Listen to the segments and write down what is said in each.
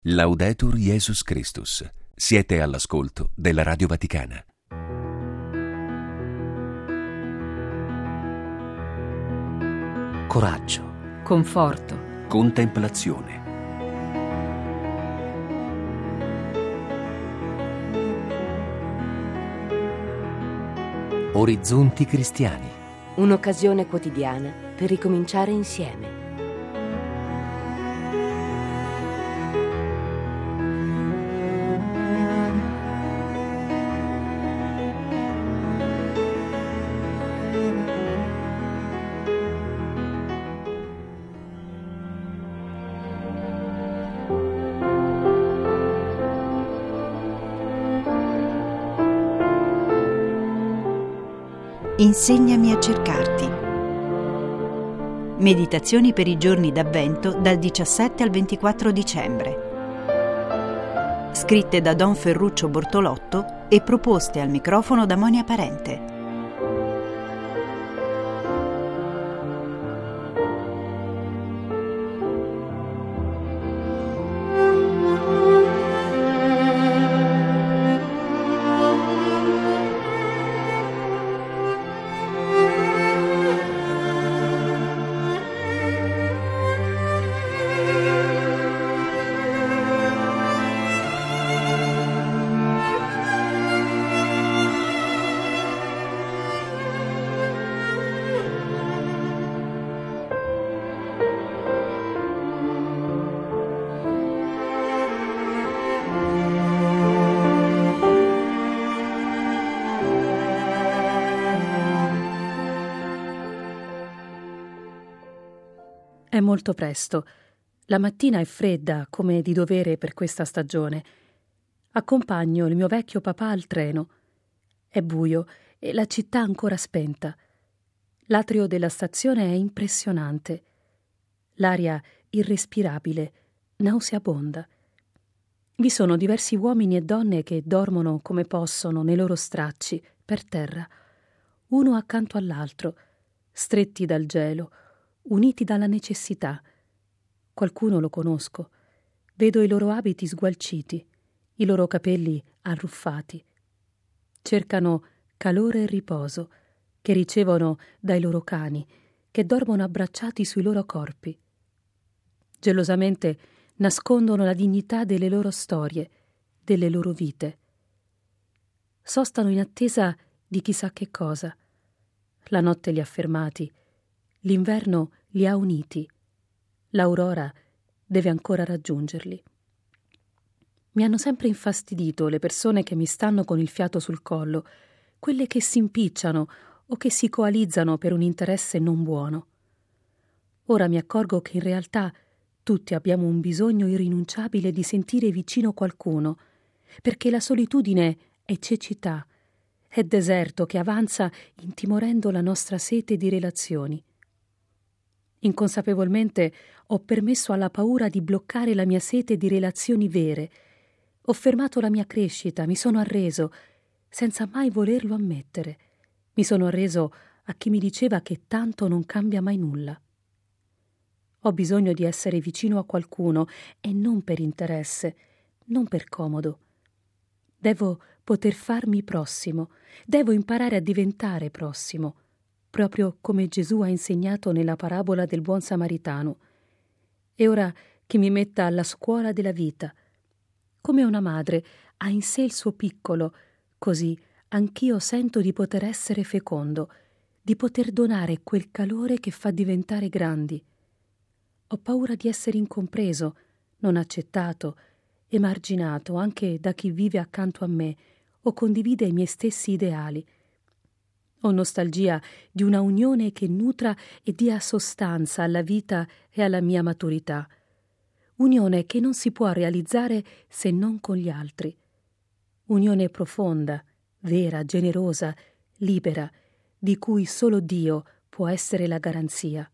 Laudetur Jesus Christus. Siete all'ascolto della Radio Vaticana. Coraggio, conforto, Contemplazione. orizzonti cristiani. Un'occasione quotidiana per ricominciare insieme. Insegnami a cercarti. Meditazioni per i giorni d'Avvento dal 17 al 24 dicembre. Scritte da Don Ferruccio Bortolotto e proposte al microfono da Monia Parente. È molto presto. La mattina è fredda, come di dovere per questa stagione. Accompagno il mio vecchio papà al treno. È buio e la città ancora spenta. L'atrio della stazione è impressionante. L'aria irrespirabile, nauseabonda. Vi sono diversi uomini e donne che dormono come possono nei loro stracci, per terra, uno accanto all'altro, stretti dal gelo, uniti dalla necessità. Qualcuno lo conosco. Vedo i loro abiti sgualciti, i loro capelli arruffati. Cercano calore e riposo, che ricevono dai loro cani, che dormono abbracciati sui loro corpi. Gelosamente nascondono la dignità delle loro storie, delle loro vite. Sostano in attesa di chissà che cosa. La notte li ha fermati, l'inverno li ha uniti, l'aurora deve ancora raggiungerli. Mi hanno sempre infastidito le persone che mi stanno con il fiato sul collo, quelle che si impicciano o che si coalizzano per un interesse non buono. Ora mi accorgo che in realtà tutti abbiamo un bisogno irrinunciabile di sentire vicino qualcuno, perché la solitudine è cecità, è deserto che avanza intimorendo la nostra sete di relazioni. Inconsapevolmente ho permesso alla paura di bloccare la mia sete di relazioni vere. Ho fermato la mia crescita, mi sono arreso, senza mai volerlo ammettere. Mi sono arreso a chi mi diceva che tanto non cambia mai nulla. Ho bisogno di essere vicino a qualcuno e non per interesse, non per comodo. Devo poter farmi prossimo, devo imparare a diventare prossimo, proprio come Gesù ha insegnato nella parabola del buon samaritano. E ora che mi metta alla scuola della vita. Come una madre ha in sé il suo piccolo, così anch'io sento di poter essere fecondo, di poter donare quel calore che fa diventare grandi. Ho paura di essere incompreso, non accettato, emarginato anche da chi vive accanto a me o condivide i miei stessi ideali. Ho nostalgia di una unione che nutra e dia sostanza alla vita e alla mia maturità. Unione che non si può realizzare se non con gli altri. Unione profonda, vera, generosa, libera, di cui solo Dio può essere la garanzia.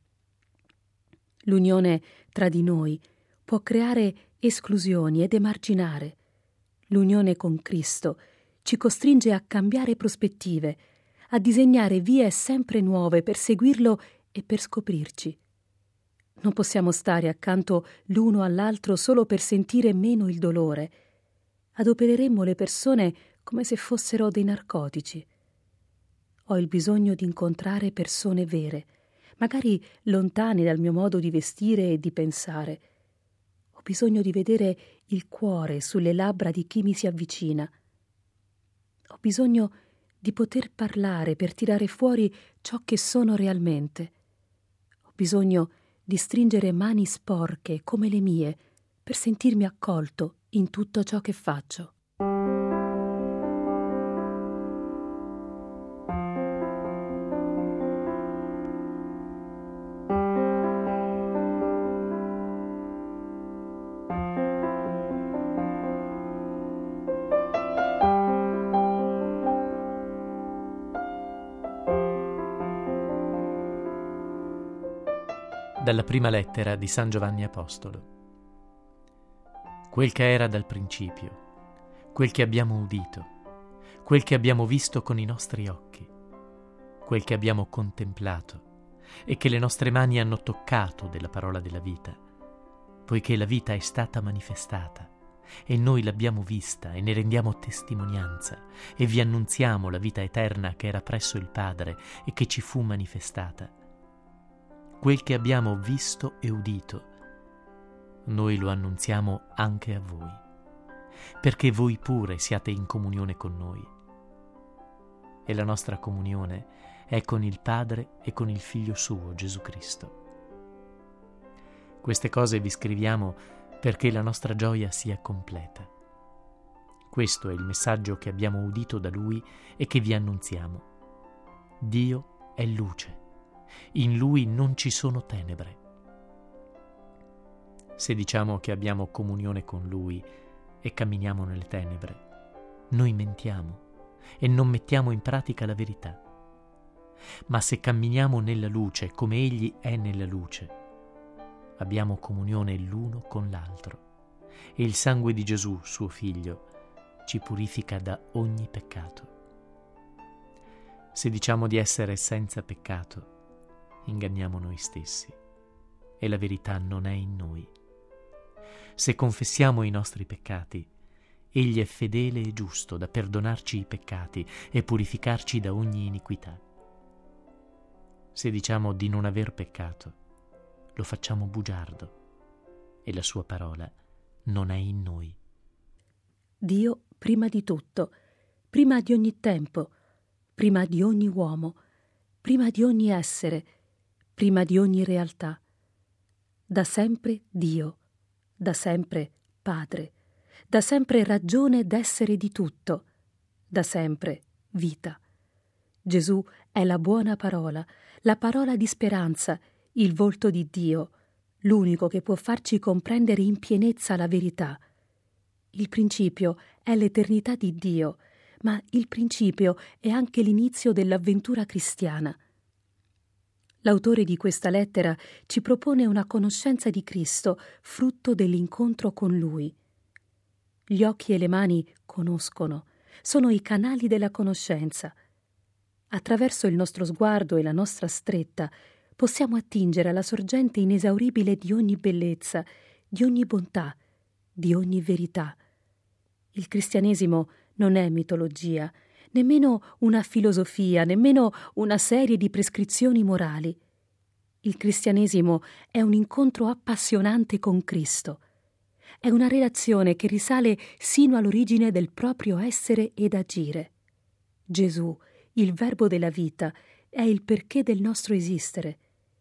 L'unione tra di noi può creare esclusioni ed emarginare. L'unione con Cristo ci costringe a cambiare prospettive, a disegnare vie sempre nuove per seguirlo e per scoprirci. Non possiamo stare accanto l'uno all'altro solo per sentire meno il dolore. Adopereremmo le persone come se fossero dei narcotici. Ho il bisogno di incontrare persone vere, magari lontane dal mio modo di vestire e di pensare. Ho bisogno di vedere il cuore sulle labbra di chi mi si avvicina. Ho bisogno di poter parlare per tirare fuori ciò che sono realmente. Ho bisogno di stringere mani sporche come le mie per sentirmi accolto in tutto ciò che faccio. Dalla prima lettera di San Giovanni Apostolo. Quel che era dal principio, quel che abbiamo udito, quel che abbiamo visto con i nostri occhi, quel che abbiamo contemplato e che le nostre mani hanno toccato della parola della vita, poiché la vita è stata manifestata e noi l'abbiamo vista e ne rendiamo testimonianza e vi annunziamo la vita eterna che era presso il Padre e che ci fu manifestata. Quel che abbiamo visto e udito, noi lo annunziamo anche a voi, perché voi pure siate in comunione con noi. E la nostra comunione è con il Padre e con il Figlio suo, Gesù Cristo. Queste cose vi scriviamo perché la nostra gioia sia completa. Questo è il messaggio che abbiamo udito da Lui e che vi annunziamo. Dio è luce. In Lui non ci sono tenebre. Se diciamo che abbiamo comunione con Lui e camminiamo nelle tenebre, noi mentiamo e non mettiamo in pratica la verità. Ma se camminiamo nella luce come Egli è nella luce, abbiamo comunione l'uno con l'altro e il sangue di Gesù, suo Figlio, ci purifica da ogni peccato. Se diciamo di essere senza peccato, inganniamo noi stessi e la verità non è in noi. Se confessiamo i nostri peccati, Egli è fedele e giusto da perdonarci i peccati e purificarci da ogni iniquità. Se diciamo di non aver peccato, lo facciamo bugiardo e la sua parola non è in noi. Dio prima di tutto, prima di ogni tempo, prima di ogni uomo, prima di ogni essere, prima di ogni realtà. Da sempre Dio, da sempre Padre, da sempre ragione d'essere di tutto, da sempre vita. Gesù è la buona parola, la parola di speranza, il volto di Dio, l'unico che può farci comprendere in pienezza la verità. Il principio è l'eternità di Dio, ma il principio è anche l'inizio dell'avventura cristiana. L'autore di questa lettera ci propone una conoscenza di Cristo, frutto dell'incontro con Lui. Gli occhi e le mani conoscono, sono i canali della conoscenza. Attraverso il nostro sguardo e la nostra stretta possiamo attingere alla sorgente inesauribile di ogni bellezza, di ogni bontà, di ogni verità. Il cristianesimo non è mitologia, nemmeno una filosofia, nemmeno una serie di prescrizioni morali. Il cristianesimo è un incontro appassionante con Cristo. È una relazione che risale sino all'origine del proprio essere ed agire. Gesù, il Verbo della vita, è il perché del nostro esistere.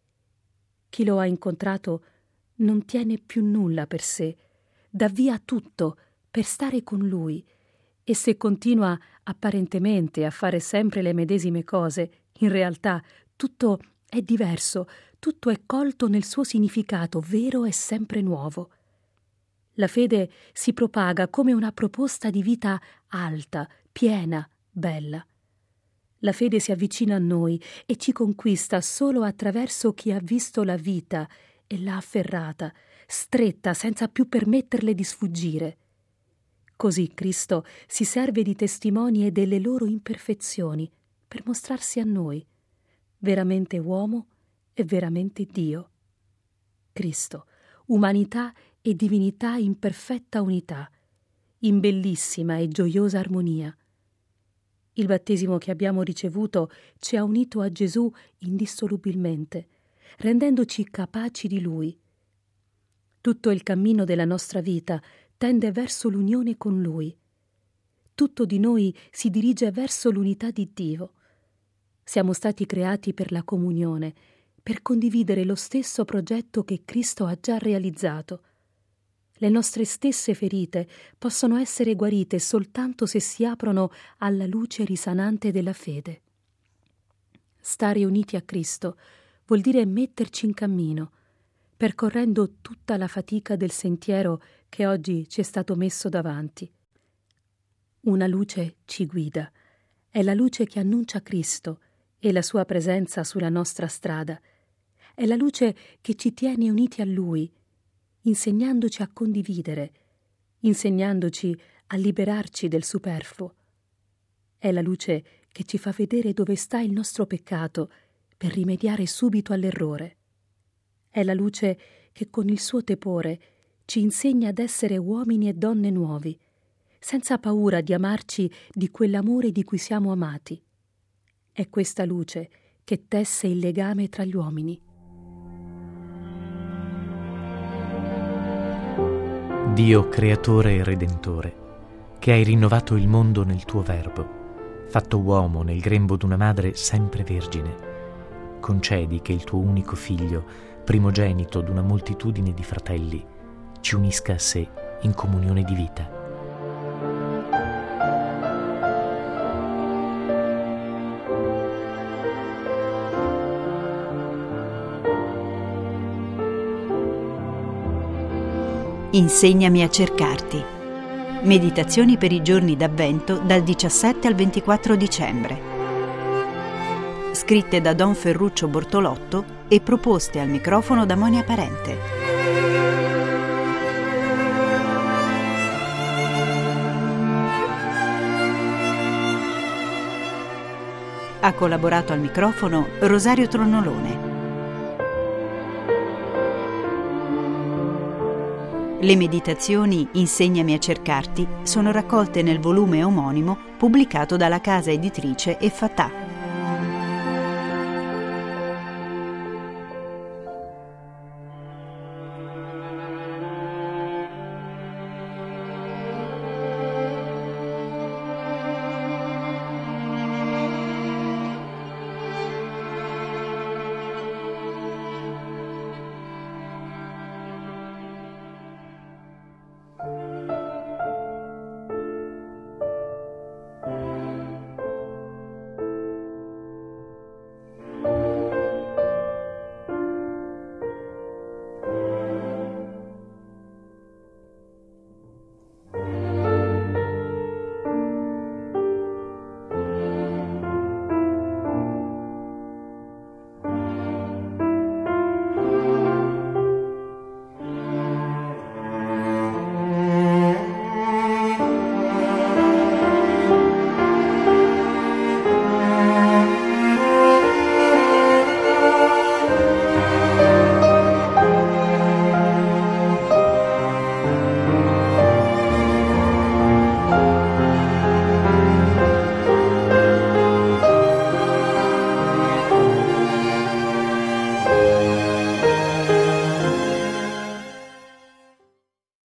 Chi lo ha incontrato non tiene più nulla per sé, dà via tutto per stare con Lui, e se continua apparentemente a fare sempre le medesime cose, in realtà tutto è diverso, tutto è colto nel suo significato vero e sempre nuovo. La fede si propaga come una proposta di vita alta, piena, bella. La fede si avvicina a noi e ci conquista solo attraverso chi ha visto la vita e l'ha afferrata, stretta senza più permetterle di sfuggire. Così Cristo si serve di testimoni e delle loro imperfezioni per mostrarsi a noi, veramente uomo e veramente Dio. Cristo, umanità e divinità in perfetta unità, in bellissima e gioiosa armonia. Il battesimo che abbiamo ricevuto ci ha unito a Gesù indissolubilmente, rendendoci capaci di Lui. Tutto il cammino della nostra vita tende verso l'unione con Lui. Tutto di noi si dirige verso l'unità di Dio. Siamo stati creati per la comunione, per condividere lo stesso progetto che Cristo ha già realizzato. Le nostre stesse ferite possono essere guarite soltanto se si aprono alla luce risanante della fede. Stare uniti a Cristo vuol dire metterci in cammino, percorrendo tutta la fatica del sentiero che oggi ci è stato messo davanti. Una luce ci guida, è la luce che annuncia Cristo e la sua presenza sulla nostra strada. È la luce che ci tiene uniti a Lui, insegnandoci a condividere, insegnandoci a liberarci del superfluo. È la luce che ci fa vedere dove sta il nostro peccato per rimediare subito all'errore. È la luce che con il suo tepore ci insegna ad essere uomini e donne nuovi, senza paura di amarci di quell'amore di cui siamo amati. È questa luce che tesse il legame tra gli uomini. Dio creatore e redentore, che hai rinnovato il mondo nel tuo verbo, fatto uomo nel grembo d'una madre sempre vergine, concedi che il tuo unico figlio, primogenito d'una moltitudine di fratelli, ci unisca a sé in comunione di vita. Insegnami a cercarti. Meditazioni per i giorni d'Avvento dal 17 al 24 dicembre. Scritte da Don Ferruccio Bortolotto e proposte al microfono da Monia Parente. Ha collaborato al microfono Rosario Tronnolone. Le meditazioni Insegnami a cercarti sono raccolte nel volume omonimo pubblicato dalla casa editrice Effatà.